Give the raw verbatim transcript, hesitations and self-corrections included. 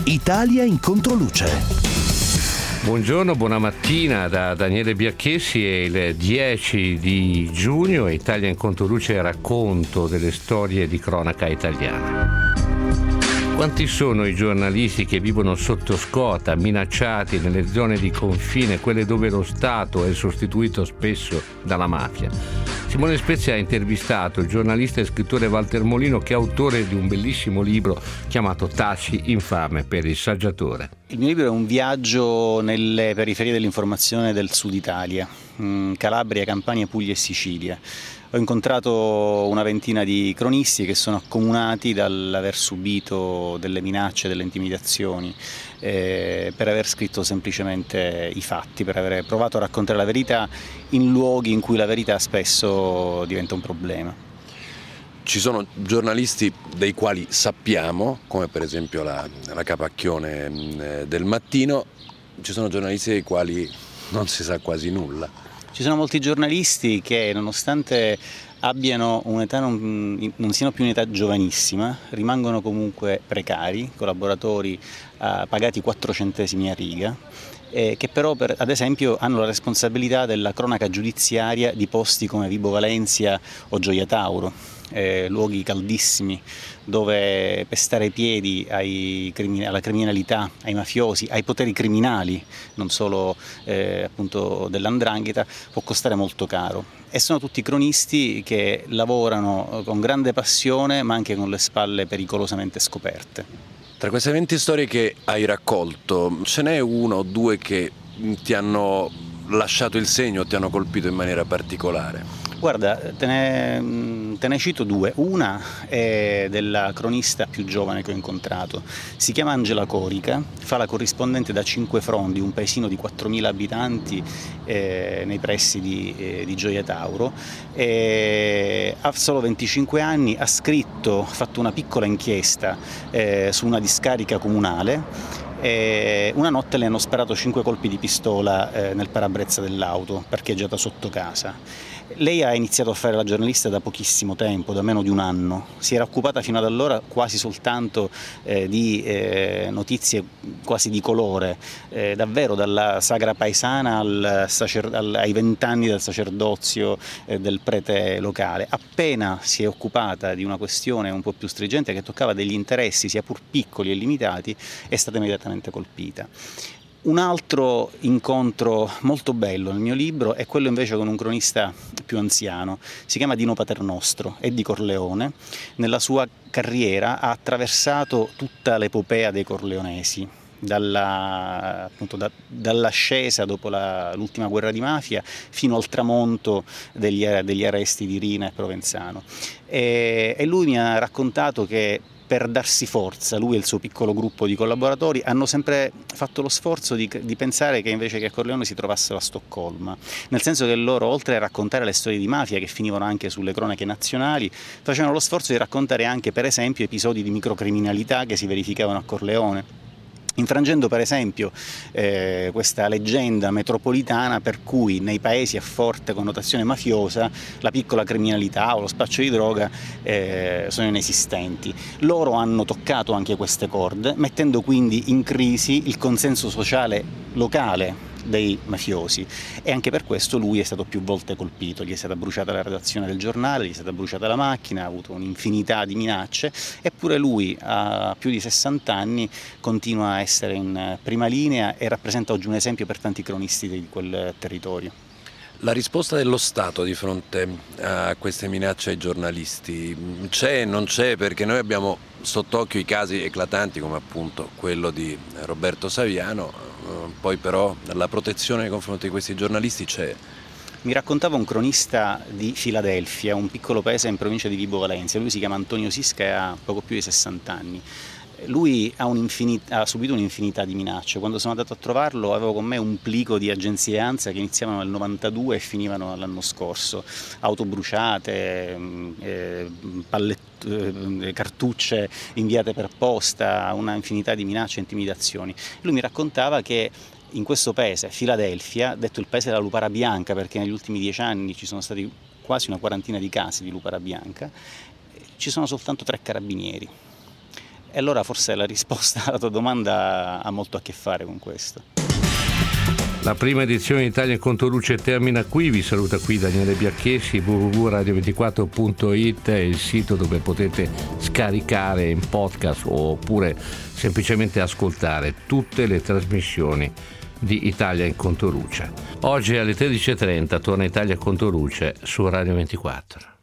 Italia in controluce. Buongiorno, buona mattina da Daniele Biacchessi. È il dieci di giugno e Italia in controluce, racconto delle storie di cronaca italiana. Quanti sono i giornalisti che vivono sotto scorta, minacciati nelle zone di confine, quelle dove lo Stato è sostituito spesso dalla mafia? Simone Spezia ha intervistato il giornalista e scrittore Walter Molino, che è autore di un bellissimo libro chiamato Taci infame per il saggiatore. Il mio libro è un viaggio nelle periferie dell'informazione del Sud Italia, Calabria, Campania, Puglia e Sicilia. Ho incontrato una ventina di cronisti che sono accomunati dall'aver subito delle minacce, delle intimidazioni, eh, per aver scritto semplicemente i fatti, per aver provato a raccontare la verità in luoghi in cui la verità spesso diventa un problema. Ci sono giornalisti dei quali sappiamo, come per esempio la, la Capacchione del Mattino, ci sono giornalisti dei quali non si sa quasi nulla. Ci sono molti giornalisti che, nonostante abbiano un'età non, non siano più un'età giovanissima, rimangono comunque precari, collaboratori eh, pagati quattro centesimi a riga, eh, che però per, ad esempio hanno la responsabilità della cronaca giudiziaria di posti come Vibo Valentia o Gioia Tauro, eh, luoghi caldissimi dove pestare i piedi ai crimine, alla criminalità, ai mafiosi, ai poteri criminali, non solo eh, appunto dell'andrangheta, può costare molto caro. E sono tutti cronisti che lavorano con grande passione, ma anche con le spalle pericolosamente scoperte. Tra queste venti storie che hai raccolto, ce n'è uno o due che ti hanno lasciato il segno, ti hanno colpito in maniera particolare? Guarda, te ne, te ne cito due. Una è della cronista più giovane che ho incontrato. Si chiama Angela Corica, fa la corrispondente da Cinquefrondi, un paesino di quattromila abitanti eh, nei pressi di, eh, di Gioia Tauro. E ha solo venticinque anni, ha scritto, ha fatto una piccola inchiesta eh, su una discarica comunale. E una notte le hanno sparato cinque colpi di pistola eh, nel parabrezza dell'auto, parcheggiata sotto casa. Lei ha iniziato a fare la giornalista da pochissimo tempo, da meno di un anno. Si era occupata fino ad allora quasi soltanto eh, di eh, notizie quasi di colore, eh, davvero dalla sagra paesana al sacer- al, ai vent'anni del sacerdozio eh, del prete locale. Appena si è occupata di una questione un po' più stringente che toccava degli interessi sia pur piccoli e limitati, è stata immediatamente colpita. Un altro incontro molto bello nel mio libro è quello invece con un cronista più anziano, si chiama Dino Paternostro, è di Corleone. Nella sua carriera ha attraversato tutta l'epopea dei corleonesi, dalla, appunto, da, dall'ascesa dopo la, l'ultima guerra di mafia fino al tramonto degli, degli arresti di Rina e Provenzano. E, e lui mi ha raccontato che per darsi forza, lui e il suo piccolo gruppo di collaboratori hanno sempre fatto lo sforzo di, di pensare che invece che a Corleone si trovassero a Stoccolma, nel senso che loro, oltre a raccontare le storie di mafia che finivano anche sulle cronache nazionali, facevano lo sforzo di raccontare anche, per esempio, episodi di microcriminalità che si verificavano a Corleone, infrangendo per esempio eh, questa leggenda metropolitana per cui nei paesi a forte connotazione mafiosa la piccola criminalità o lo spaccio di droga eh, sono inesistenti. Loro hanno toccato anche queste corde, mettendo quindi in crisi il consenso sociale locale dei mafiosi, e anche per questo lui è stato più volte colpito. Gli è stata bruciata la redazione del giornale, gli è stata bruciata la macchina, ha avuto un'infinità di minacce, eppure lui a più di sessanta anni continua a essere in prima linea e rappresenta oggi un esempio per tanti cronisti di quel territorio. La risposta dello Stato di fronte a queste minacce ai giornalisti c'è, non c'è? Perché noi abbiamo sott'occhio i casi eclatanti come appunto quello di Roberto Saviano, poi però la protezione nei confronti di questi giornalisti c'è. Mi raccontava un cronista di Filadelfia, un piccolo paese in provincia di Vibo Valentia. Lui si chiama Antonio Sisca e ha poco più di sessanta anni. Lui ha, ha subito un'infinità di minacce. Quando sono andato a trovarlo avevo con me un plico di agenzie ANSA che iniziavano nel novantadue e finivano l'anno scorso. Auto bruciate, eh, pallet- eh, cartucce inviate per posta, una infinità di minacce e intimidazioni. Lui mi raccontava che in questo paese, Filadelfia, detto il paese della lupara bianca perché negli ultimi dieci anni ci sono stati quasi una quarantina di casi di lupara bianca, ci sono soltanto tre carabinieri. E allora forse la risposta alla tua domanda ha molto a che fare con questo. La prima edizione di Italia in Controluce termina qui, vi saluta qui Daniele Biacchessi. w w w punto radio ventiquattro punto i t è il sito dove potete scaricare in podcast oppure semplicemente ascoltare tutte le trasmissioni di Italia in Controluce. Oggi alle tredici e trenta torna Italia in Controluce su Radio ventiquattro.